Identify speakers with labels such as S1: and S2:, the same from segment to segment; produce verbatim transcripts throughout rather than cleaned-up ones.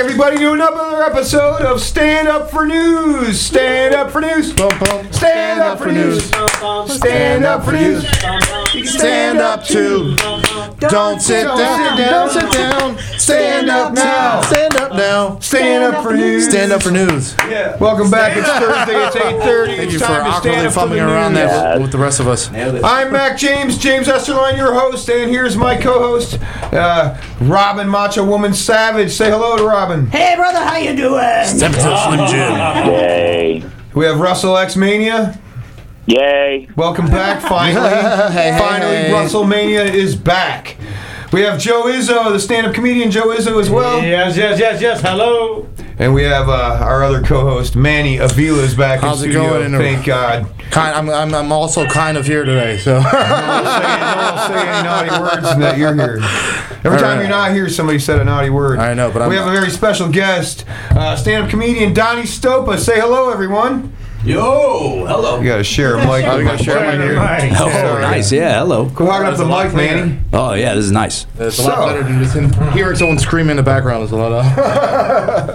S1: everybody, to another episode of Stand Up for News. Stand Up for News. Stand Up for News. Stand Up for News. You can stand up too.
S2: Don't sit down. Don't sit down.
S1: Stand up now.
S2: Stand up now.
S1: Stand up for news.
S2: Stand up for news.
S1: Yeah. Welcome back. It's Thursday. It's eight thirty.
S2: Thank
S1: It's
S2: you for
S1: time to stand
S2: awkwardly
S1: up for
S2: fumbling
S1: the
S2: around
S1: news.
S2: that with, with the rest of us.
S1: I'm Mac James, James Esterline, your host, and here's my co-host, uh, Robin Macho Woman Savage. Say hello to Robin.
S3: Hey, brother, how you doing?
S2: Step to Slim Jim.
S4: Yay.
S1: We have Russell X Mania.
S4: Yay.
S1: Welcome back, finally.
S2: Hey, hey,
S1: finally,
S2: hey.
S1: WrestleMania is back. We have Joe Izzo, the stand-up comedian Joe Izzo as well.
S5: Yes, yes, yes, yes. Hello.
S1: And we have uh, our other co-host, Manny Avila, is back
S2: How's
S1: in
S2: it
S1: studio.
S2: going?
S1: Thank God.
S2: Kind, I'm, I'm, I'm also kind of here today, so.
S1: Don't say any naughty words that you're here. Every time you're not here, somebody said a naughty word.
S2: I know, but
S1: we
S2: I'm
S1: have a very special guest, uh, stand-up comedian Donnie Stopa. Say hello, everyone.
S6: Yo, hello.
S1: You got to share a mic.
S2: Oh, you gotta share a mic here.
S6: Oh, nice. Yeah, hello.
S1: Go hog up the mic, Manny.
S6: Oh, yeah, this is nice.
S2: It's a
S1: So-
S2: lot better than just in, hearing someone scream in the background. Is a lot of.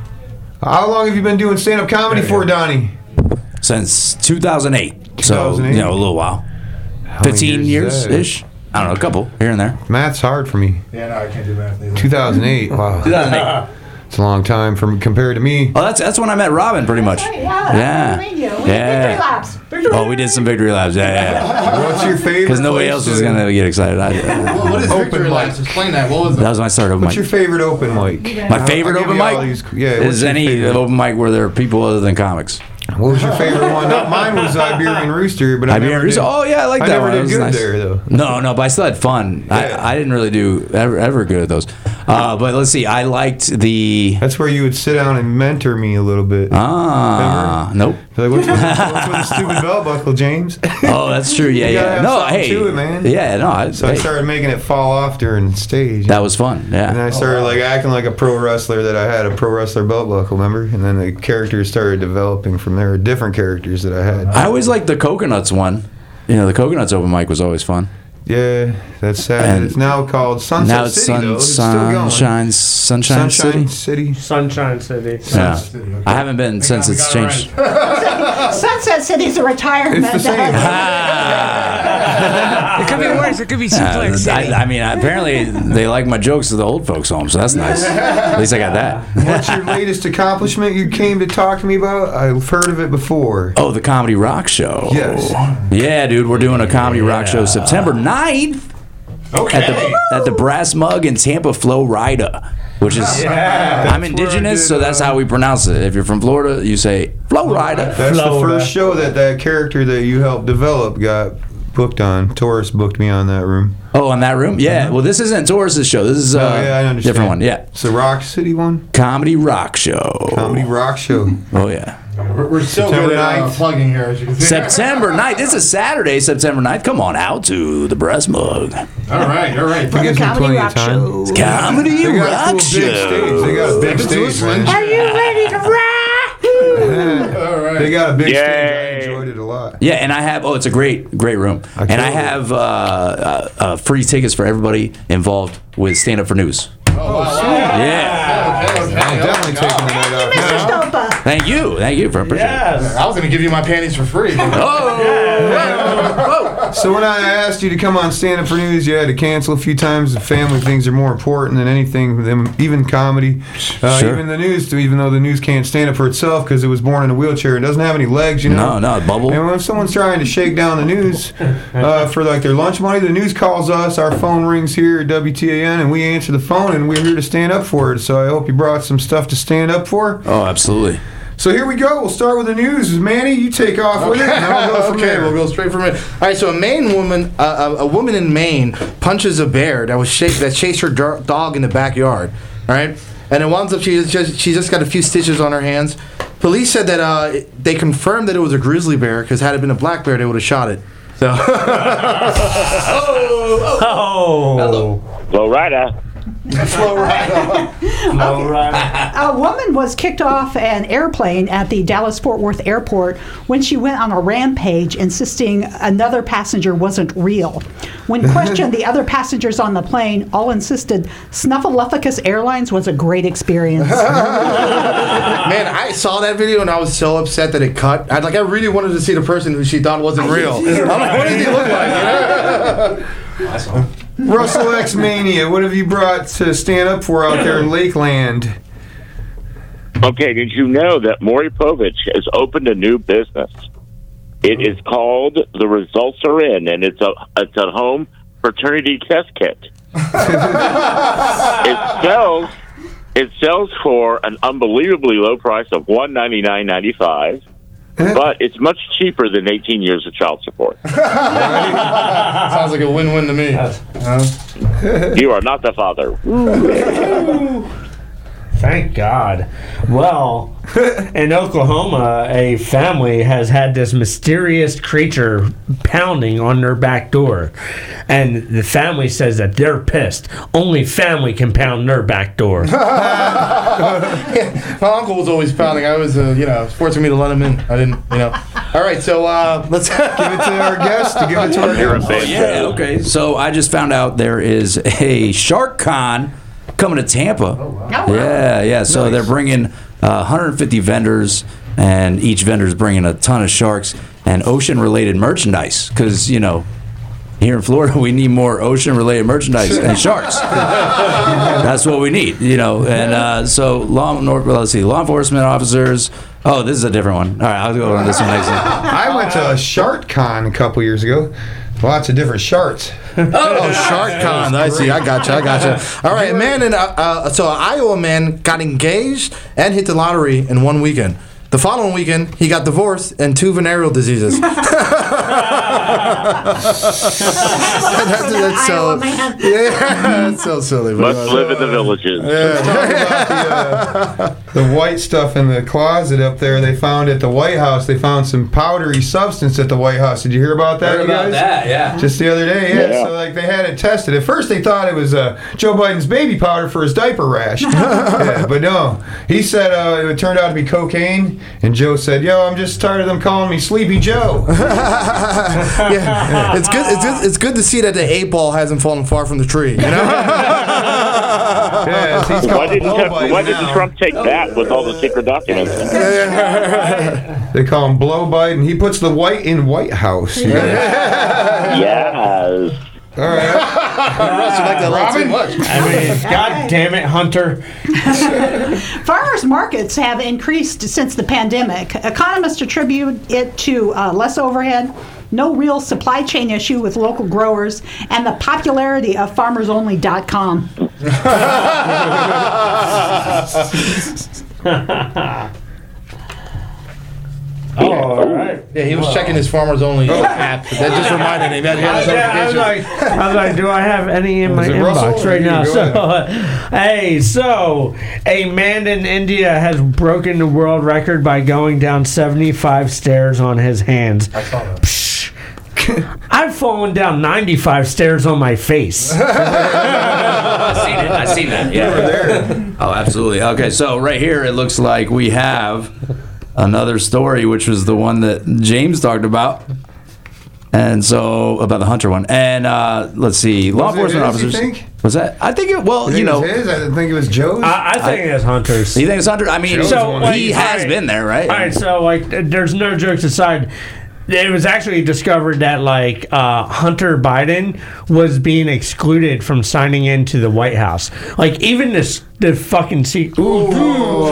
S1: How long have you been doing stand-up comedy for, Donnie?
S6: Since two thousand eight. So,
S1: two thousand eight?
S6: you know, a little while.
S1: many
S6: fifteen
S1: years is that?
S6: years-ish. I don't know, a couple here and there.
S1: Math's hard for me.
S2: Yeah, no, I can't do math either.
S1: two thousand eight. Wow.
S6: two thousand eight.
S1: It's a long time from compared to me.
S6: Oh, that's that's when I met Robin, pretty much.
S3: Yeah.
S6: Yeah.
S3: We did victory
S6: Yeah.
S3: laps.
S6: Oh, we did some victory laps. Yeah, yeah.
S1: What's your favorite?
S6: Because nobody
S1: place
S6: else was
S1: to-
S6: going to get excited. I,
S2: What, what is
S1: Open
S2: victory
S1: mic.
S2: laps? Explain that. What was
S6: that
S2: that?
S6: was when I started open
S1: What's your
S6: mic.
S1: favorite open mic?
S6: My favorite
S1: I'll give
S6: open
S1: you all
S6: mic
S1: these- yeah, what's
S6: is
S1: your
S6: any
S1: favorite?
S6: open mic where there are people other than comics.
S1: What was your favorite one? Not mine was Iberian Rooster, but I
S6: Iberian
S1: never
S6: Rooster?
S1: did.
S6: Oh, yeah, I like
S1: I
S6: that
S1: never
S6: one.
S1: did
S6: That was
S1: good
S6: nice.
S1: there, though.
S6: No, no, but I still had fun.
S1: Yeah.
S6: I, I didn't really do ever, ever good at those. Uh, but let's see. I liked the.
S1: That's where you would sit down and mentor me a little bit.
S6: Ah, nope.
S1: Like, what's, with, what's with the stupid belt buckle, James?
S6: Oh, that's true. Yeah,
S1: You gotta
S6: yeah.
S1: have
S6: No,
S1: something
S6: hey.
S1: to it, man.
S6: Yeah, no. I,
S1: So I
S6: hey,
S1: started making it fall off during stage.
S6: that was fun.
S1: And then
S6: Yeah.
S1: I started like acting like a pro wrestler that I had a pro wrestler belt buckle, remember? And then the characters started developing from there, different characters that I had.
S6: I always liked the Coconuts one. You know, the Coconuts open mic was always fun.
S1: Yeah, that's sad.
S6: And
S1: it's now called Sunset
S6: now it's
S1: City,
S6: sun,
S1: though. It's still going.
S6: Sunshine, Sunshine,
S1: Sunshine
S6: City.
S1: City.
S5: Sunshine City.
S6: Yeah.
S2: City, okay.
S6: I haven't been since
S2: we
S6: it's
S2: got it
S6: changed.
S3: Sunset City's a retirement.
S1: It's the same.
S7: It could be worse. It could be
S6: Yeah,
S7: Suplex City.
S6: I, I mean, apparently they like my jokes at the old folks' home, so that's nice. At least I got that.
S1: What's your latest accomplishment you came to talk to me about? I've heard of it before.
S6: Oh, the Comedy Rock Show.
S1: Yes.
S6: Yeah, dude, we're doing a Comedy Rock Show September ninth
S2: Okay.
S6: at the at the Brass Mug in Tampa, Florida, which is I'm indigenous,
S1: did,
S6: so that's
S1: uh,
S6: how we pronounce it. If you're from Florida, you say Florida.
S1: That's the
S5: Florida.
S1: first show that that character that you helped develop got booked on. Taurus booked me on that room.
S6: Oh, in that room? Yeah. Well, this isn't Taurus's show. This is uh,
S1: oh, yeah, I understand.
S6: different one. Yeah.
S1: It's the Rock City one?
S6: Comedy Rock Show.
S1: Comedy Rock Show.
S6: Oh, yeah.
S2: We're, we're still
S1: September
S2: good at uh,
S1: ninth.
S2: plugging here, as you can see.
S6: September ninth. This is Saturday, September ninth. Come on out to the Brass Mug.
S2: All right, all right.
S1: That gives me
S3: Comedy
S1: plenty of
S3: Rock
S1: time.
S3: Show.
S6: Comedy
S1: They got a
S6: Rock
S1: cool big
S6: Show.
S1: stage. They got a big stage, man.
S3: Are you ready to rock?
S2: All right.
S1: They got a big
S4: Yay.
S1: stage. I enjoyed it a lot.
S6: Yeah, and I have, oh, it's a great, great room.
S1: I
S6: and I
S1: killed it.
S6: have uh, uh, uh, free tickets for everybody involved with Stand Up for News.
S2: Oh, wow.
S6: Yeah.
S2: Okay, okay.
S1: I'm
S2: Oh,
S1: definitely
S2: my
S1: taking
S2: God.
S1: the night off
S3: Mister
S1: now.
S3: Stopa.
S6: Thank you. Thank you for appreciating it.
S5: Yes.
S2: I was going to give you my panties for free.
S6: Oh!
S1: So when I asked you to come on Stand Up for News, you had to cancel a few times. The family things are more important than anything, than even comedy. Uh,
S6: Sure.
S1: Even the news, too, even though the news can't stand up for itself because it was born in a wheelchair and doesn't have any legs, you know?
S6: No, no, bubble.
S1: And when someone's trying to shake down the news uh, for like their lunch money, the news calls us, our phone rings here at W T A N, and we answer the phone, and we're here to stand up for it. So I hope you brought some stuff to stand up for.
S6: Oh, absolutely.
S1: So here we go. We'll start with the news. Manny, you take off with it, and I'll go from
S2: okay,
S1: there.
S2: we'll go straight from it. All right, so a Maine woman, uh, a, a woman in Maine, punches a bear that was sh- that chased her do- dog in the backyard. All right, and it winds up she just she just got a few stitches on her hands. Police said that uh, they confirmed that it was a grizzly bear because had it been a black bear, they would have shot it. So.
S5: Oh.
S4: Low rider.
S2: Flo Rida.
S5: All right.
S3: A woman was kicked off an airplane at the Dallas-Fort Worth airport when she went on a rampage, insisting another passenger wasn't real. When questioned, the other passengers on the plane all insisted Snuffleupagus Airlines was a great experience.
S2: Man, I saw that video and I was so upset that it cut. I like. I really wanted to see the person who she thought wasn't real. I'm like, what does he look like?
S1: Russell X Mania, what have you brought to stand up for out there in Lakeland?
S4: Okay, did you know that Maury Povich has opened a new business? It is called The Results Are In, and it's a it's a home fertility test kit. it sells it sells for an unbelievably low price of one hundred ninety-nine dollars and ninety-five cents. But it's much cheaper than eighteen years of child support.
S2: Sounds like a win-win to me. Uh,
S4: You are not the father.
S5: Thank God. Well, in Oklahoma, a family has had this mysterious creature pounding on their back door. And the family says that they're pissed. Only family can pound their back door.
S2: yeah, my uncle was always pounding. I was, uh, you know, forcing me to let him in. I didn't, you know. All right, so uh, let's
S1: Give it to our guest. Give it to our
S4: You're a
S1: guest.
S4: bad
S6: Yeah,
S4: show.
S6: okay. So I just found out there is a Shark Con coming to Tampa.
S3: Oh, wow.
S6: Yeah, yeah. So they're bringing uh, one hundred fifty vendors, and each vendor's bringing a ton of sharks and ocean-related merchandise. Because, you know, here in Florida, we need more ocean-related merchandise and sharks. That's what we need, you know. And uh, so, law, well, let's see, law enforcement officers. Oh, this is a different one. All right, I'll go on this one next.
S1: I went to a Shark Con a couple years ago. Lots of different sharks.
S2: Oh, Shark Con. I see. I got you. I got you. All right, a man in uh, uh, so an Iowa man got engaged and hit the lottery in one weekend. The following weekend, he got divorced and two venereal diseases. that's, that's so,
S3: Iowa man.
S2: yeah, that's so silly. but-
S4: Must live in the villages.
S1: Let's talk about the, uh, the white stuff in the closet up there. They found at the White House. They found some powdery substance at the White House. Did you hear about that, you guys?
S6: yeah.
S1: Just the other day, yeah.
S4: Yeah.
S1: So like they had it tested. At first they thought it was uh, Joe Biden's baby powder for his diaper rash. yeah, but no, he said uh, it turned out to be cocaine. And Joe said, "Yo, I'm just tired of them calling me Sleepy Joe."
S2: yeah, it's good. It's good. It's good to see that the eight ball hasn't fallen far from the tree. You know.
S1: Yes, he's
S4: Why
S1: called
S4: didn't,
S1: blow bite
S4: why didn't
S1: now.
S4: Trump take that with all the secret documents?
S1: They call him blow bite, and he puts the white in White House. you know?
S4: Yes.
S1: All right.
S2: Russ, you like that a little too much.
S5: I mean, God damn it, Hunter.
S3: Farmers markets have increased since the pandemic. Economists attribute it to uh, less overhead, no real supply chain issue with local growers, and the popularity of farmers only dot com.
S5: Oh, all right.
S2: Yeah, he was checking his farmers only app. That just reminded him. That he had his
S5: Yeah, I was
S2: notification.
S5: like, I was like, do I have any in my
S1: Was it
S5: inbox
S1: Russell?
S5: right
S1: You
S5: now?
S1: go
S5: So, uh, hey, so a man in India has broken the world record by going down seventy-five stairs on his hands.
S2: I saw that.
S5: Psh. I've fallen down ninety-five stairs on my face.
S6: I've seen it. I've seen that. Yeah. Oh, absolutely. Okay, so right here it looks like we have another story, which was the one that James talked about. And so, about the Hunter one. And uh, let's see, law
S1: Was it
S6: enforcement
S1: his, you
S6: officers.
S1: think?
S6: Was that? I think it, well,
S1: You
S6: you
S1: think
S6: know.
S1: it was his? I didn't think it was Joe's.
S5: I, I think it's Hunter's.
S6: You think it's Hunter? I mean,
S1: Joe's
S5: So,
S1: one.
S5: like,
S6: he
S5: all
S6: has
S5: right.
S6: been there, right?
S5: All right, so like, th- there's no jokes aside. It was actually discovered that like uh, Hunter Biden was being excluded from signing into the White House. Like even this, the fucking secret. Ooh, dude.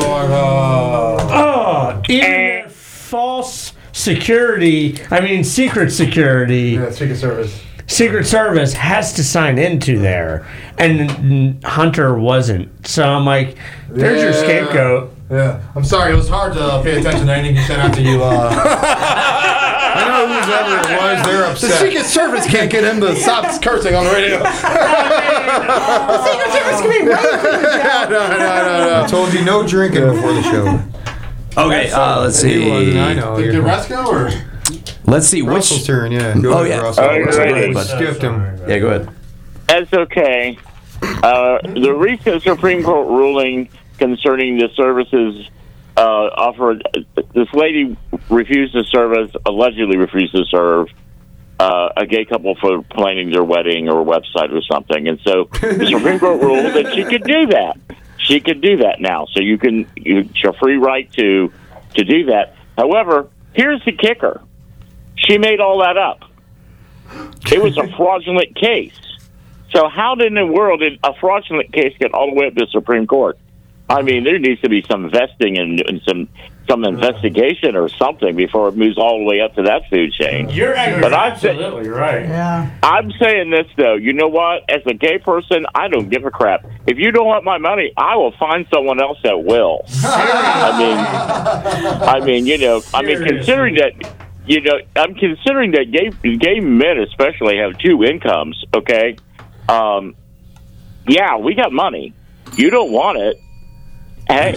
S5: Oh, even their false security. I mean, secret security.
S2: Yeah, Secret Service.
S5: Secret Service has to sign into there, and Hunter wasn't. So I'm like, there's your
S2: Yeah.
S5: scapegoat.
S2: Yeah. I'm sorry. It was hard to pay attention to anything you said after you. Uh,
S1: I know whoever it was, they're
S2: the
S1: upset.
S2: Secret Service can't get him to stop cursing on the radio.
S3: The Secret Service can be ready for you, Joe.
S2: no, no, no,
S1: I told you no drinking before the show.
S6: Okay, uh, let's
S1: He wasn't, I
S6: see.
S1: know.
S2: no. Did
S1: You're-
S2: Resco or?
S6: Let's see
S1: Russell's
S6: which.
S1: turn, yeah. Go
S6: Oh,
S1: ahead,
S6: yeah.
S1: Russell.
S4: All right,
S1: Russell,
S4: ready.
S1: we skipped him.
S6: Yeah, go ahead.
S4: That's okay. Uh, the recent Supreme Court ruling concerning the services uh, offered, this lady refused to serve, as allegedly refused to serve uh, a gay couple for planning their wedding or website or something. And so the Supreme Court ruled that she could do that. She could do that now. So you can, you, it's your free right to, to do that. However, here's the kicker. She made all that up. It was a fraudulent case. So how in the world did a fraudulent case get all the way up to the Supreme Court? I mean, there needs to be some vesting and, and some some investigation or something before it moves all the way up to that food chain.
S5: You're, you're
S4: but I'm
S5: absolutely
S4: sa-
S5: right.
S3: Yeah.
S4: I'm saying this, though. You know what? As a gay person, I don't give a crap. If you don't want my money, I will find someone else that will. I mean, I mean, you know, I mean, considering that, you know, I'm considering that gay gay men especially have two incomes, okay? Um, yeah, we got money. You don't want it. Hey,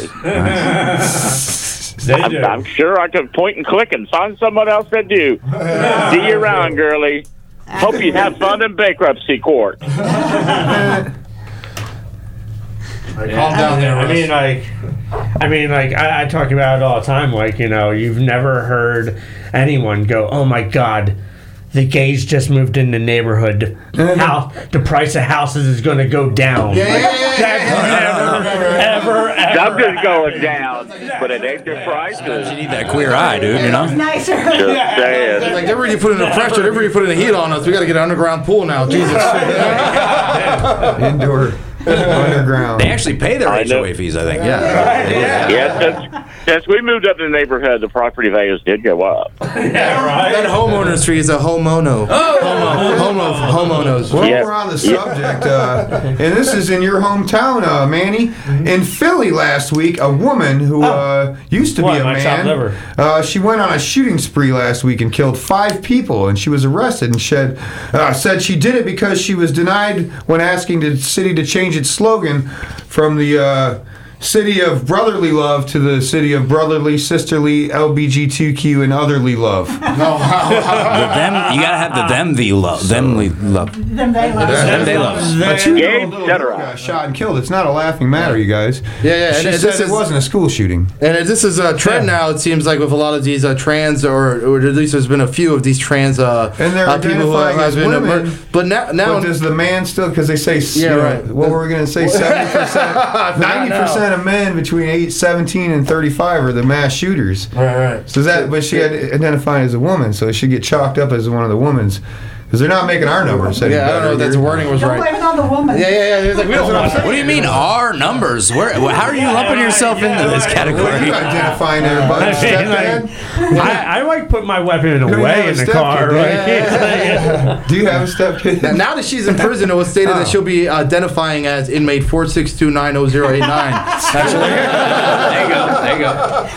S4: I'm, I'm sure I could point and click and find someone else that do. See you around, girlie. Hope you have fun in bankruptcy court.
S2: Calm down there.
S5: I mean, like, I mean, like, I, I talk about it all the time. Like, you know, you've never heard anyone go, "Oh my God, the gays just moved in the neighborhood. How the price of houses is going to go down."
S2: Yeah, yeah, yeah, yeah,
S5: That's
S2: yeah,
S5: never, ever, ever.
S4: Something's going down, but it ain't the prices.
S6: You need that queer eye, dude. You know.
S3: Nicer.
S4: Just saying.
S2: Like they're really putting the pressure, they're really putting the heat on us. We got to get an underground pool now. Jesus.
S1: Indoor, underground.
S6: They actually pay their
S4: I
S6: H
S4: know.
S6: O A fees, I think. Yeah.
S5: Yeah.
S4: Yeah, since, since we moved up to the neighborhood, the property values did go up.
S5: Yeah, right.
S2: That homeowner's fee is a homono. Homo, homo, homonos.
S1: Well,
S4: Yeah.
S1: we're on the subject, uh, and this is in your hometown, uh, Manny. In Philly last week, a woman who uh, used to
S5: What,
S1: be a
S5: my chopped
S1: man,
S5: liver?
S1: uh, she went on a shooting spree last week and killed five people, and she was arrested and said, uh, said she did it because she was denied when asking the city to change its slogan from the uh, city of brotherly love to the city of brotherly, sisterly, L G B T Q, and otherly love.
S6: The them, you gotta have the them the love, them le- love,
S3: Them they love.
S6: them they love.
S1: A two-year-old
S4: Gay,
S1: little girl
S4: etc.
S1: got shot and killed. It's not a laughing matter, you guys.
S2: Yeah, yeah, and
S1: She
S2: this
S1: said
S2: is-
S1: it wasn't a school shooting.
S2: And this is a trend now, it seems like, with a lot of these uh, trans, or, or at least there's been a few of these trans uh,
S1: And they're
S2: uh, people who
S1: identifying
S2: have
S1: as
S2: been.
S1: women.
S2: mur- but now, now
S1: But does the man still? Because they say,
S2: Yeah,
S1: you know,
S2: right.
S1: what were we going to say? Seventy percent, ninety percent of men between eight, seventeen and thirty-five are the mass shooters.
S2: right, right.
S1: So that, but she had identified as a woman, so she get chalked up as one of the women's, because they're not making our numbers any
S2: Yeah, I don't know if
S1: better
S2: that's
S1: here.
S2: wording was
S3: Don't
S2: right.
S3: blame it on the woman.
S2: Yeah, yeah, yeah. It's like, we don't want
S6: What do you mean our numbers? Where? How are you lumping yourself into this
S1: What are
S6: category?
S1: you identifying everybody?
S5: I mean,
S1: Stepdad?
S5: I, I like put my weapon
S1: don't
S5: away
S1: have
S5: in
S1: a
S5: the
S1: step
S5: car.
S1: kid,
S5: Right?
S1: Do you have a stepkid?
S2: Now, now that she's in prison, it was stated
S1: Oh.
S2: that she'll be identifying as inmate four six two nine zero zero eight nine. Actually,
S6: There you go. There you go.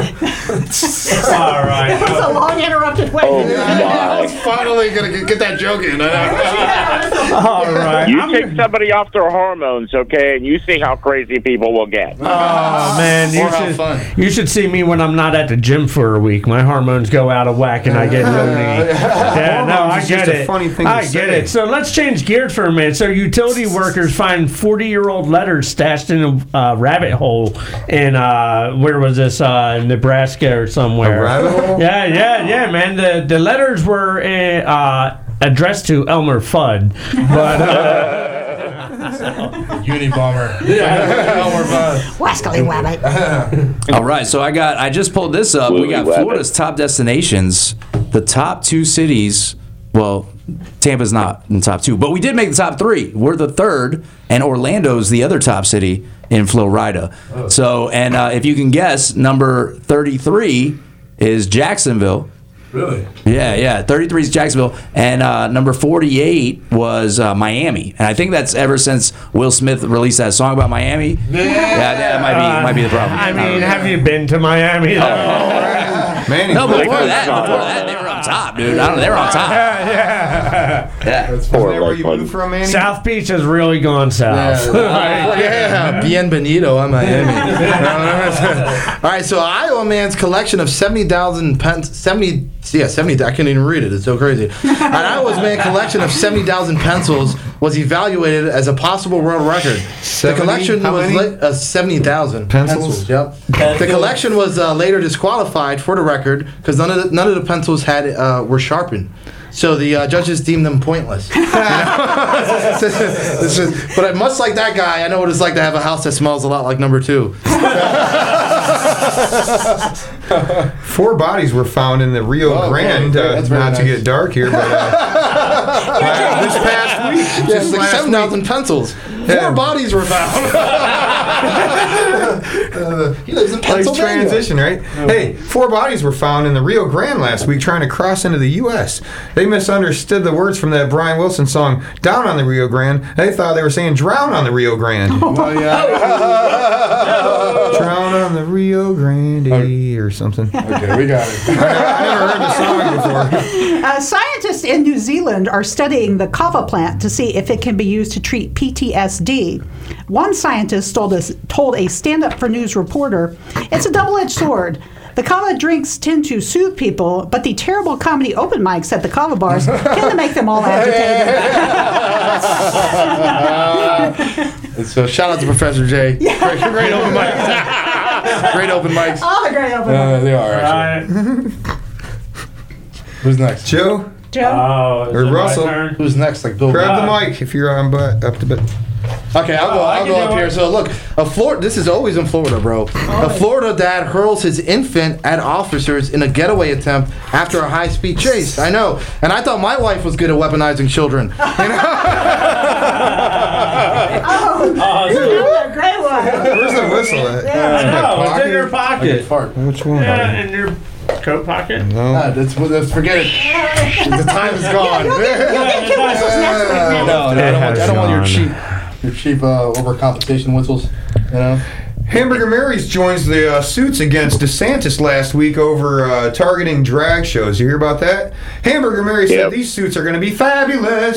S5: All right.
S3: It's a long interrupted way.
S4: Oh, my.
S2: finally gonna get, get that joke in.
S5: All right.
S4: You
S5: I'm
S4: take
S5: gonna-
S4: somebody off their hormones, okay, and you see how crazy people will get.
S5: Oh man, you
S2: Or have
S5: should,
S2: fun.
S5: you should see me when I'm not at the gym for a week. My hormones go out of whack and I get loony. Yeah, no, I
S1: Hormones is
S5: get
S1: just a
S5: it.
S1: funny thing to
S5: I
S1: say.
S5: get it. So let's change gears for a minute. So utility workers find forty-year-old letters stashed in a uh, rabbit hole in uh, where was this? Uh, Nebraska or somewhere.
S1: A rabbit hole?
S5: Yeah, yeah, yeah, man. The the letters were uh, uh, addressed to Elmer Fudd, but. Uh,
S2: Unibomber.
S3: Wascally Wabbit.
S6: All right, so I got. I just pulled this up. We got
S4: Woolly Wabbit.
S6: Florida's top destinations. The top two cities. Well, Tampa's not in the top two, but we did make the top three. We're the third, and Orlando's the other top city in Florida. So, and uh, if you can guess, number thirty-three is Jacksonville.
S2: Really?
S6: Yeah, yeah. thirty-three is Jacksonville, and uh, number forty-eight was uh, Miami. And I think that's ever since Will Smith released that song about Miami. Yeah, that might be might be the problem.
S5: I mean, have you been to Miami?
S1: Manny,
S6: no,
S1: wasn't
S6: before
S4: Like
S6: that,
S4: a
S6: before that, they were on top, dude. I don't know, they were on top.
S5: yeah.
S6: Yeah.
S1: that
S4: Poor
S1: where you
S4: Lakeland.
S1: moved from, Manny?
S5: South Beach has really gone south.
S2: Yeah, yeah. Bienvenido, I'm Miami. All right, so Iowa man's collection of seventy thousand pens, seventy, yeah, seventy. I can't even read it. It's so crazy. An Iowa's man collection of seventy thousand pencils was evaluated as a possible world record.
S1: seventy?
S2: The collection
S1: How
S2: was
S1: many?
S2: la- uh, seventy thousand
S1: Pencils?
S2: Yep. The collection was uh, later disqualified for the record because none of the, none of the pencils had uh, were sharpened. So the uh, judges deemed them pointless. You know? It's just- but much like that guy, I know what it's like to have a house that smells a lot like number two.
S1: Four bodies were found in the Rio
S2: Oh,
S1: Grande.
S2: okay.
S1: Uh,
S2: That's
S1: not
S2: very
S1: to
S2: nice.
S1: get dark here, but uh, this past week,
S2: Yeah,
S1: just
S2: it's like
S1: last
S2: seven
S1: week,
S2: thousand pencils. Four
S1: Yeah.
S2: bodies were found. Uh, he lives in
S1: Nice
S2: Pennsylvania.
S1: transition, right? Hey, four bodies were found in the Rio Grande last week trying to cross into the U S They misunderstood the words from that Brian Wilson song, Down on the Rio Grande. They thought they were saying drown on the Rio Grande.
S2: Oh, yeah.
S1: Drown on the Rio Grande or something.
S2: Okay, we got it.
S1: I never heard the song before.
S3: Uh, scientists in New Zealand are studying the kava plant to see if it can be used to treat P T S D. One scientist told us told a Stand Up for News reporter, "It's a double-edged sword. The kava drinks tend to soothe people, but the terrible comedy open mics at the kava bars tend to make them all agitated."
S2: So shout out to Professor J. Great, great open mics. Great open mics.
S3: All the great open
S2: Uh,
S3: mics.
S2: they are actually.
S5: Right.
S2: Who's next?
S1: Joe,
S3: Joe?
S5: Oh, is
S1: Or
S5: it my
S1: Russell.
S5: turn?
S2: Who's next? Like Bill.
S1: grab
S2: Gates.
S1: the mic if you're on but up to bit.
S2: Okay, I'll go.
S5: Oh, I
S2: I'll
S5: can
S2: go
S5: do
S2: up
S5: it.
S2: here. So look, a Florida. This is always in Florida, bro. A Florida dad hurls his infant at officers in a getaway attempt after a high-speed chase. I know, and I thought my wife was good at weaponizing children. You know?
S3: Oh,
S5: Oh,
S3: you
S5: so-
S3: got a great one.
S1: Where's the whistle at?
S5: Oh, it's in your pocket.
S2: Fart.
S1: Which one?
S5: Yeah, in your coat pocket.
S1: No.
S2: Ah, that's, that's forget it. The time is gone.
S3: You'll get, you'll get two whistles next week, man.
S2: No, no, I don't want, I don't want your
S5: It has
S2: cheap, your cheap uh, overcompensation whistles. You know.
S1: Hamburger Mary's joins the uh, suits against DeSantis last week over uh, targeting drag shows. You hear about that? Hamburger Mary said
S4: Yep.
S1: these suits are going to be fabulous.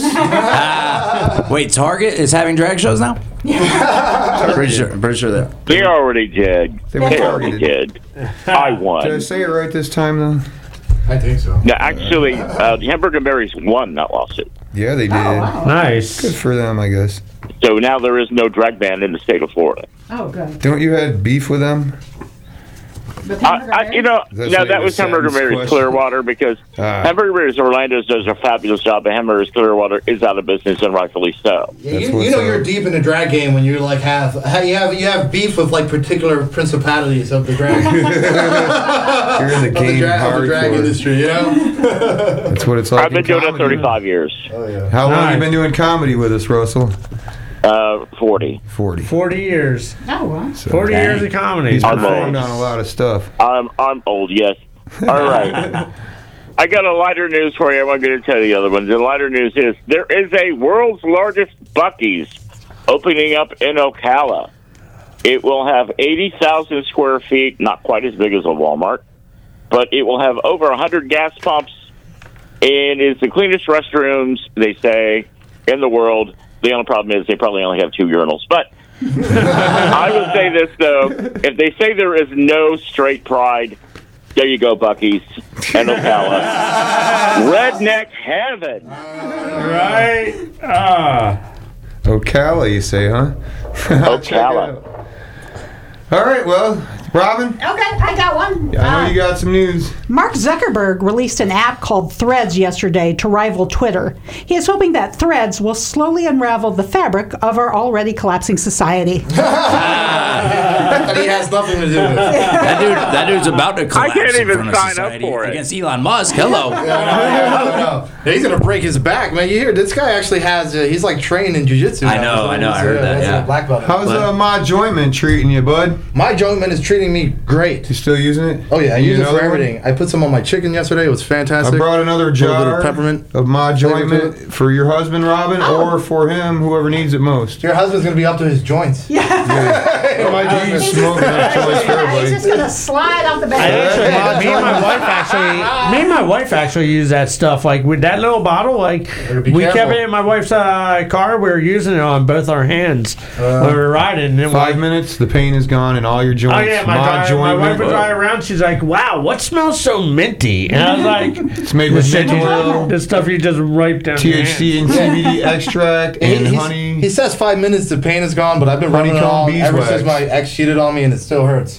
S6: Wait, Target is having drag shows now? pretty sure. Pretty sure that.
S4: They already did.
S1: They were
S4: They already
S1: targeted.
S4: did. I
S1: Did I
S4: won.
S1: say it right this time, though?
S2: I think so.
S4: No, actually, uh, Hamburger Mary's won that lawsuit.
S1: Yeah, they did.
S5: Nice.
S1: Good for them, I guess.
S4: So now there is no drag ban in the state of Florida.
S3: Oh, good.
S1: Don't you had beef with them?
S3: With
S4: I,
S3: Hamburger
S4: I,
S3: Mary?
S4: you know,
S1: That's
S4: no,
S1: like
S4: that
S1: a
S4: was Hamburger
S1: sentence
S4: Mary's
S1: question.
S4: Clearwater because
S1: Ah.
S4: Hamburger Mary's Orlando's does a fabulous job, but Hamburger's Clearwater is out of business and rightfully so.
S2: Yeah,
S1: That's
S2: you,
S1: what's
S2: you know
S1: up.
S2: you're deep in the drag game when you like have ha- you have you have beef with like particular principalities of the drag
S1: You're in the
S2: of, the
S1: game
S2: dra- of the drag
S1: hardcore.
S2: industry. You know.
S1: That's what it's like.
S4: I've been
S1: in
S4: doing it
S1: comedy.
S4: thirty-five years,
S2: Oh yeah.
S1: How long have you
S5: Nice.
S1: been doing comedy with us, Russell?
S4: uh, forty.
S1: forty.
S5: Forty years.
S3: Oh, wow.
S1: So
S5: Forty
S6: Dang.
S5: years of comedy.
S1: He's
S4: I'm
S1: performed
S4: old.
S1: on a lot of stuff.
S4: I'm I'm old, yes. All right. I got a lighter news for you. I'm not going to tell you the other ones. The lighter news is there is a world's largest Buc-ee's opening up in Ocala. It will have eighty thousand square feet, not quite as big as a Walmart, but it will have over one hundred gas pumps, and it's the cleanest restrooms, they say, in the world. The only problem is they probably only have two urinals. But I will say this, though. If they say there is no straight pride, there you go, Buc-ee's and Ocala. Redneck heaven.
S5: Right? Ah.
S1: Ocala, you say, huh? I'll check it
S4: Ocala.
S1: out. All right, well, Robin,
S3: Okay, I got one.
S1: I know
S3: Uh,
S1: you got some news.
S3: Mark Zuckerberg released an app called Threads yesterday to rival Twitter. He is hoping that Threads will slowly unravel the fabric of our already collapsing society.
S2: And he has nothing to do with it.
S6: That dude, that dude's about to collapse
S4: can't
S6: in
S4: even
S6: front of
S4: sign up
S6: society
S4: for it.
S6: against Elon Musk. Hello.
S2: No, he's gonna break his back, man. You hear this guy actually has? Uh, he's like trained in jujitsu.
S6: I
S2: now.
S6: know,
S2: So
S6: I know,
S2: he's,
S6: I heard
S2: uh,
S6: that,
S2: he's a
S6: yeah.
S2: Black belt.
S1: How's
S6: What?
S1: uh, my jointman treating you, bud?
S2: My jointman is treating me great.
S1: You still using it?
S2: Oh yeah, I
S1: You
S2: use it for
S1: another one?
S2: everything. I put some on my chicken yesterday. It was
S1: I
S2: fantastic.
S1: brought another
S2: little bit of
S1: jar
S2: peppermint
S1: of my
S2: flavor to
S1: jointment for your husband, Robin, or for him, whoever needs it most.
S2: Your husband's gonna be up to his joints.
S3: Yeah.
S1: He's smoking up joints for
S3: He's
S1: everybody.
S3: just gonna slide off the
S5: I
S3: bed.
S5: actually, me and my wife actually, me and my wife actually use that stuff. Like with that little bottle, like
S2: be
S5: we kept
S2: careful.
S5: it in my wife's uh, car. We were using it on both our hands when we were riding. And then
S1: Five
S5: we-
S1: minutes, the pain is gone, and all your joints.
S5: Oh yeah, my,
S1: mod
S5: drive,
S1: joint
S5: my wife would
S1: went-
S5: drive around. She's like, "Wow, what smells so minty?" And I was like,
S1: It's made
S5: "The
S1: with
S5: shit
S1: mint
S5: you-
S1: oil,
S5: the stuff you just wipe down."
S1: T
S5: your
S1: H C and
S5: hands."
S1: C B D extract,
S2: He-
S1: and
S2: he's-
S1: honey.
S2: He says five minutes, the pain is gone, but I've been running it
S1: Honeycomb
S2: on ever
S1: beeswax.
S2: since my ex cheated on me, and it still hurts.
S3: You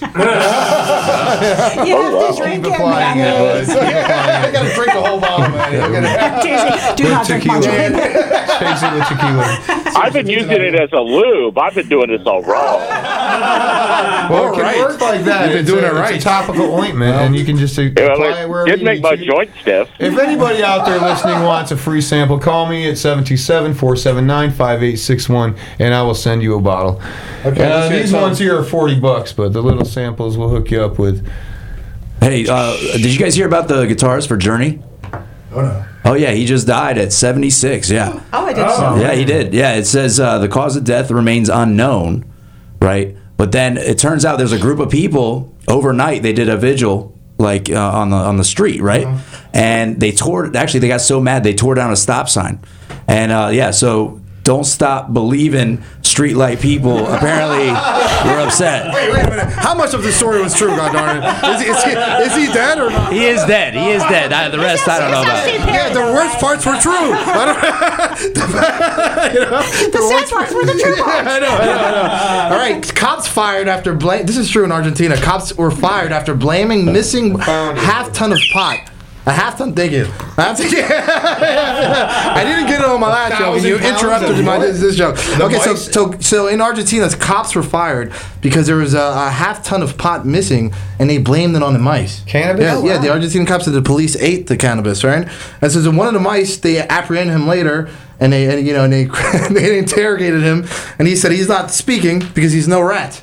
S3: have to drink
S1: Keep
S3: it,
S1: applying
S3: man.
S1: it, bud. Keep applying
S2: I gotta drink a whole bottle, man. I gotta-
S3: Seriously, do not drink my
S1: tequila.
S3: drink.
S1: Chase it with tequila.
S4: I've been using it as a lube. I've been doing this all wrong.
S1: Well, it can
S2: right.
S1: work like that.
S2: You've been
S1: It's
S2: doing
S1: a,
S2: it right.
S1: It's a topical ointment, and you can just uh,
S4: Yeah,
S1: apply
S4: well,
S1: it wherever
S4: it did
S1: you
S4: make
S1: need
S4: my
S1: to.
S4: joint stiff.
S1: If anybody out there listening wants a free sample, call me at seven two seven, four seven nine, five eight six one, and I will send you a bottle.
S2: Okay,
S1: Uh,
S2: let's hear
S1: these
S2: some.
S1: ones here are forty bucks, but the little samples will hook you up with.
S6: Hey, uh, did you guys hear about the guitarist for Journey?
S2: Oh, no.
S6: Oh yeah, he just died at seventy-six. Yeah.
S3: Oh, I did so.
S6: Yeah, he did. Yeah, it says uh, the cause of death remains unknown, right? But then it turns out there's a group of people overnight. They did a vigil like uh, on the on the street, right? And they tore. Actually, they got so mad they tore down a stop sign. And uh, yeah, so don't stop believing streetlight people. Apparently, were upset.
S2: Wait, wait a minute. How much of this story was true, God darn it? Is, he- is, he, is he dead or not?
S6: He is dead. He is dead. I, the rest I don't know about.
S2: Yeah, the worst parts were true. I don't, you know,
S3: The sad parts were the true parts.
S2: I know, I know, I know. All right, cops fired after blame. This is true in Argentina. Cops were fired after blaming missing half ton of pot. A half ton. Thank you. Half ton- I didn't get it on my last joke, and you
S1: Thousand pounds
S2: interrupted
S1: of
S2: my
S1: what?
S2: this, this joke.
S1: The
S2: Okay, so,
S1: mice?
S2: so so in Argentina, cops were fired because there was a, a half ton of pot missing, and they blamed it on the mice.
S1: Cannabis?
S2: Yeah,
S1: Oh,
S2: yeah.
S1: wow.
S2: The Argentine cops said the police ate the cannabis, right? And so, so one of the mice, they apprehended him later, and they, and, you know, and they they interrogated him, and he said he's not speaking because he's no rat.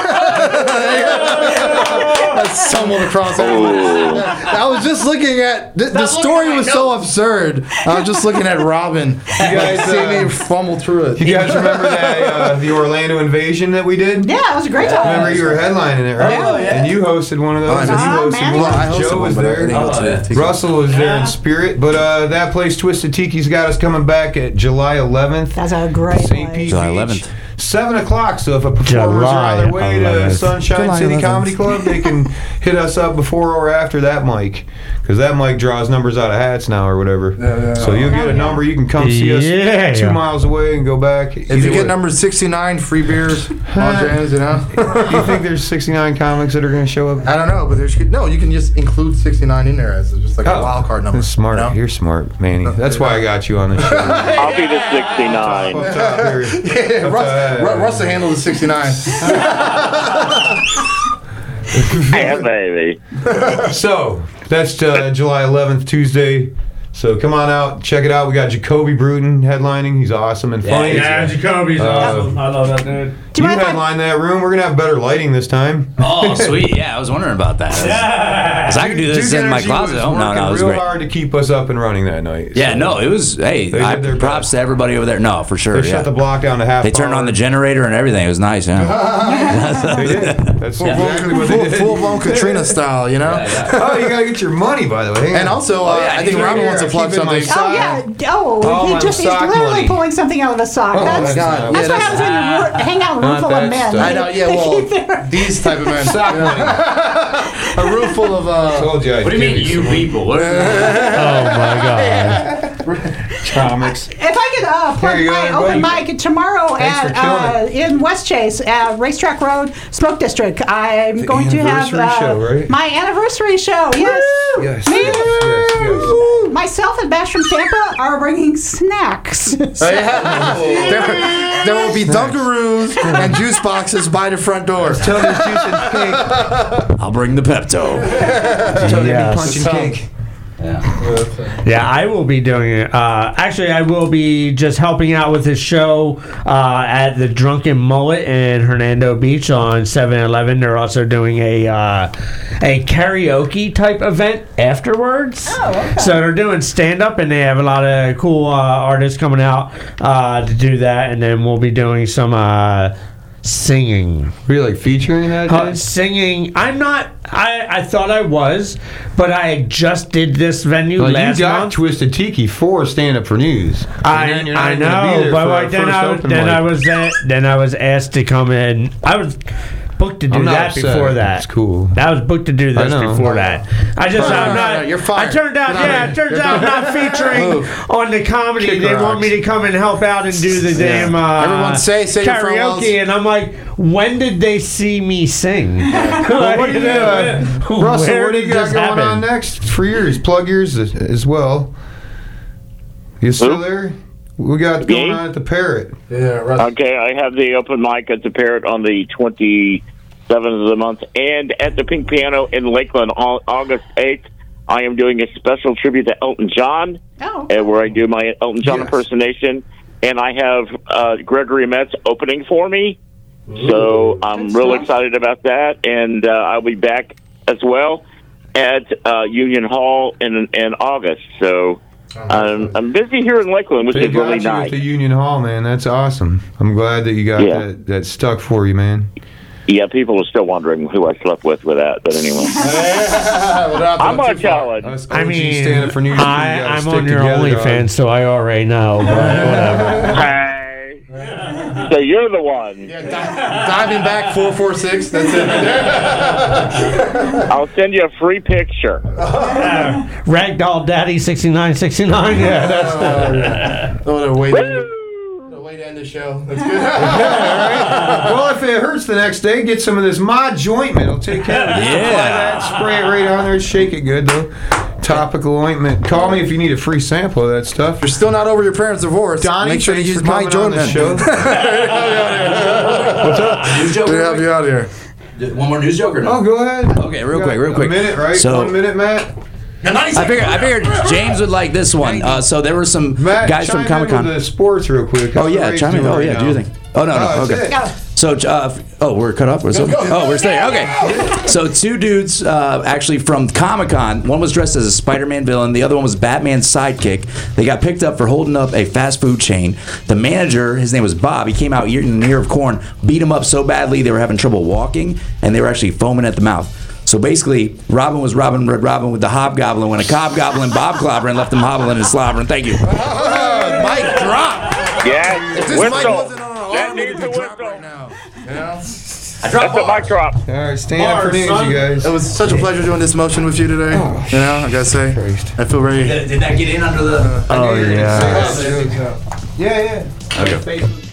S2: I stumbled across everyone. I was just looking at the, the story was so absurd. I was just looking at Robin. You
S1: guys,
S2: see
S1: uh,
S2: me fumble through it.
S1: You guys remember that uh, the Orlando invasion that we did?
S3: Yeah, it was a great time.
S1: Remember you were headlining it, right?
S3: Oh, yeah.
S1: And you hosted one of those.
S2: Oh, I
S1: and
S2: missed
S1: you
S3: it.
S1: hosted
S3: Manny
S1: one.
S3: was-
S2: I hosted
S1: Joe
S2: one,
S1: was
S2: but I
S1: there.
S2: didn't go to it.
S1: Russell was there in spirit, but uh, that place, Twisted Tiki's got us coming back at July eleventh.
S3: That's a great
S1: Saint
S3: place.
S1: Pete
S6: July
S1: Beach.
S6: eleventh.
S1: Seven o'clock. So if a performer's
S5: July
S1: are on their way to
S5: eleventh.
S1: Sunshine
S2: July
S1: City
S2: eleventh.
S1: Comedy Club, they can hit us up before or after that mic, because that mic draws numbers out of hats now or whatever.
S2: yeah.
S1: So you'll get a number. You can come see us
S5: Yeah.
S1: two miles away and go back.
S2: If you get number sixty-nine, free beers, all jams, you know.
S1: you think there's sixty-nine comics that are going to show up?
S2: I don't know, but there's no. You can just include sixty-nine in there as just like a wild card number.
S1: That's smart.
S2: you know?
S1: You're smart, Manny. That's why I got you on the show.
S4: I'll be the sixty-nine.
S1: Up top here.
S2: Yeah,
S1: Up
S2: Russ,
S1: top.
S2: Ru- Russ will handle the sixty-nine.
S4: Yeah, baby.
S1: So that's uh, July eleventh, Tuesday. So come on out, check it out. We got Jacoby Bruton headlining. He's awesome and funny.
S5: Yeah, Jacoby's
S1: Uh,
S5: awesome. I love that dude.
S3: Do
S1: You
S3: you mind if I-
S1: headline that room. We're gonna have better lighting this time.
S6: Oh, sweet. Yeah, I was wondering about that.
S5: Yeah.
S6: 'Cause I could do this
S1: Duke
S6: in my
S1: Energy
S6: closet.
S1: was
S6: Oh, no, no,
S1: working
S6: it was
S1: real
S6: great.
S1: hard to keep us up and running that night.
S6: Yeah,
S1: So
S6: no, it was. Hey,
S1: They
S6: I,
S1: did their
S6: props
S1: best.
S6: to everybody over there. No, for sure.
S1: They
S6: yeah.
S1: shut the block down to half.
S6: They turned
S1: power.
S6: on the generator and everything. It was nice. Yeah.
S1: They did. That's exactly what they
S2: Full,
S1: did.
S2: full blown Katrina style, you know.
S1: Oh, you gotta get your money, by the way. Hang
S2: And
S1: on.
S2: also, uh,
S6: yeah,
S2: I think
S6: he's
S2: Robin
S1: right
S2: wants to
S1: here.
S2: plug
S1: Keep in my
S2: something.
S1: sock.
S3: Oh yeah. Oh,
S1: Oh,
S3: he
S1: my
S3: just he's
S1: sock
S3: literally
S1: money.
S3: pulling something out of his sock.
S1: Oh,
S3: that's
S1: my God.
S3: that's
S2: Yeah,
S3: what
S2: that's-
S3: happens when you wor- hang out in a room
S1: Not
S3: full
S1: that
S3: of men.
S1: stuff.
S2: I know, yeah,
S3: They
S2: well,
S3: keep their-
S2: these type of men.
S1: Sock money.
S2: A room full of. Uh,
S1: Told you. I'd
S6: What do you mean,
S1: give
S6: you
S1: some
S6: people? What
S5: Oh my god.
S1: comics?
S3: If I could uh, plug
S1: Here you
S3: my
S1: go,
S3: open
S1: everybody.
S3: mic tomorrow
S1: Thanks
S3: at
S1: for killing
S3: uh, in West Chase at Racetrack Road, Smoke District. I'm going to have
S1: anniversary
S3: uh,
S1: show, right?
S3: my anniversary show. Yes.
S1: Yes.
S3: Me?
S1: yes, yes, yes.
S3: Myself and Bash from Tampa are bringing snacks.
S2: Oh, yeah. there, there will be Dunkaroos and juice boxes by the front door.
S1: Tell there's juice and cake.
S6: I'll bring the Pepto.
S1: Tell they
S5: Yes.
S1: be punching cake.
S5: Yeah, I will be doing it. Uh, actually, I will be just helping out with his show uh, at the Drunken Mullet in Hernando Beach on seven eleven. They're also doing a uh, a karaoke type event afterwards.
S3: Oh, okay.
S5: So they're doing stand up, and they have a lot of cool uh, artists coming out uh, to do that. And then we'll be doing some. Uh, singing.
S1: Were you like featuring that?
S5: Uh,
S1: Jay?
S5: singing. I'm not. I, I thought I was, but I just did this venue
S1: Like
S5: last
S1: you got
S5: month.
S1: Twisted Tiki for Stand Up for News. And
S5: I,
S1: then you're not
S5: I
S1: even gonna be
S5: know,
S1: there
S5: but
S1: for our
S5: like, then
S1: first
S5: I was
S1: open
S5: then
S1: mic.
S5: I was uh, then I was asked to come in. I was booked to do
S1: I'm not
S5: that
S1: upset.
S5: before that.
S1: It's cool.
S5: I was booked to do
S1: I
S5: this
S1: know.
S5: before that. I just
S2: No,
S5: I'm
S2: no,
S5: not.
S2: no, you're fired.
S5: I turned out
S2: Get out of
S5: yeah.
S2: here.
S5: It turns
S2: You're
S5: out I'm
S2: done.
S5: not featuring
S2: Move.
S5: on the comedy.
S1: Kick
S5: they
S1: rocks.
S5: want me to come and help out and do the damn uh,
S2: Everyone say- say your
S5: karaoke,
S2: farewells.
S5: and I'm like, when did they see me sing?
S1: Well, what do you, uh, Russell,
S5: Where
S1: what do you
S5: did
S1: got
S5: this
S1: going
S5: happen?
S1: on next for yours? Plug yours as, as well. You still
S4: Who?
S1: there? We got
S4: Me?
S1: going on at the Parrot.
S2: Yeah, Russ.
S4: Okay, I have the open mic at the Parrot on the twenty-seventh of the month, and at the Pink Piano in Lakeland on August eighth. I am doing a special tribute to Elton John,
S3: Oh.
S4: uh, where I do my Elton John
S1: Yes.
S4: impersonation, and I have uh, Gregory Metz opening for me. So I'm
S3: Good
S4: real
S3: stuff.
S4: excited about that, and uh, I'll be back as well at uh, Union Hall in in August. So I'm, I'm busy here in Lakeland, which
S1: They
S4: is
S1: got
S4: really
S1: you
S4: nice.
S1: at the Union Hall, man. That's awesome. I'm glad that you got
S4: Yeah.
S1: that, that stuck for you, man.
S4: Yeah, people are still wondering who I slept with with that, but anyway. I'm gonna tell it.
S1: Us
S5: I
S1: O G
S5: mean,
S1: Stand Up for News, you
S5: I,
S1: gotta
S5: I'm
S1: stick
S5: on your
S1: together, dog.
S5: OnlyFans, so I already know. But whatever.
S4: Hey. So you're the one.
S2: Yeah, di- diving back four four six. That's it. Right there.
S4: I'll send you a free picture.
S5: Uh, Ragdoll Daddy sixty-nine sixty-nine. Yeah, that's
S2: What a way to, what a way to end the show. That's good.
S1: Well, if it hurts the next day, get some of this Mod Jointment. It'll take care of it. Just apply
S6: Yeah.
S1: that, spray it right on there, shake it good, though. Topical ointment. Call me if you need a free sample of that stuff.
S2: You're still not over your parents' divorce.
S1: Donnie,
S2: Make sure to
S1: thanks
S2: use
S1: for
S2: my
S1: coming on the
S2: joint.
S1: show.
S6: News joke?
S2: We have you out here.
S6: One more news joke or no?
S1: Oh, go ahead.
S6: Okay, real
S1: We
S6: quick,
S1: got
S6: real quick.
S1: A minute, right?
S6: So-
S1: One minute, Matt.
S6: I figured, I figured James would like this one. Uh, so there were some
S1: Matt,
S6: guys
S1: chime
S6: from Comic
S1: in
S6: Con.
S1: with the sports real quick.
S6: Oh
S1: How
S6: yeah,
S1: the
S6: chime in.
S1: Rays
S6: Oh
S1: doing
S6: yeah,
S1: right
S6: do your
S1: now?
S6: thing. Oh no, no,
S1: Oh,
S6: okay.
S1: that's it.
S6: So, uh, oh, we're cut off. We're still, oh, we're staying. Okay. So, two dudes uh, actually from Comic Con. One was dressed as a Spider-Man villain. The other one was Batman's sidekick. They got picked up for holding up a fast food chain. The manager, his name was Bob. He came out eating an ear of corn, beat him up so badly they were having trouble walking, and they were actually foaming at the mouth. So basically, Robin was Robin Red Robin with the Hobgoblin when a Cobgoblin Bob clobbering left him hobbling and slobbering. Thank you.
S2: Oh, mic drop.
S4: Yeah,
S2: If this mic
S4: whistle.
S2: wasn't on an
S4: That
S2: alarm,
S4: needs
S2: it
S4: a
S2: would drop
S4: whistle.
S2: right now. You know?
S6: I dropped
S4: That's a mic drop.
S1: All right, stand up for
S5: Bars,
S1: news,
S5: son.
S1: you guys.
S2: It was such a pleasure doing this motion with you today.
S1: Oh,
S2: you know, I gotta say,
S1: Christ.
S2: I feel very.
S6: Did that get in under the?
S1: Oh, yeah.
S2: Yeah.
S1: Yeah, yeah.
S6: Okay.
S1: Facebook.